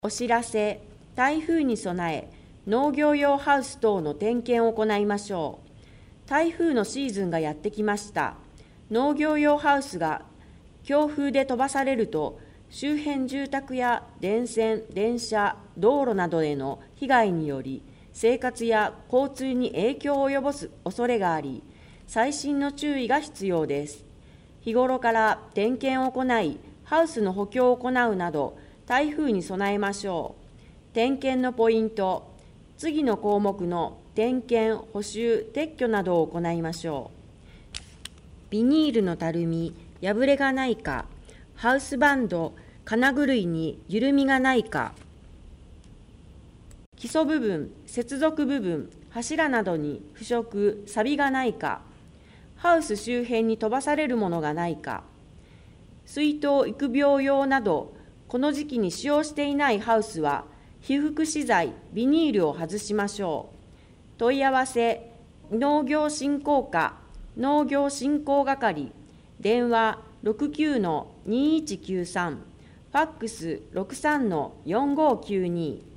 お知らせ、台風に備え、農業用ハウス等の点検を行いましょう。台風のシーズンがやってきました。農業用ハウスが強風で飛ばされると、周辺住宅や電線、電車、道路などへの被害により、生活や交通に影響を及ぼす恐れがあり、細心の注意が必要です。日頃から点検を行い、ハウスの補強を行うなど、台風に備えましょう。点検のポイント、次の項目の点検、補修、撤去などを行いましょう。ビニールのたるみ、破れがないか、ハウスバンド、金具類に緩みがないか、基礎部分、接続部分、柱などに腐食、錆がないか、ハウス周辺に飛ばされるものがないか、水筒育苗用など、この時期に使用していないハウスは、被覆資材、ビニールを外しましょう。問い合わせ、農業振興課、農業振興係、電話 69-2193、ファックス 63-4592。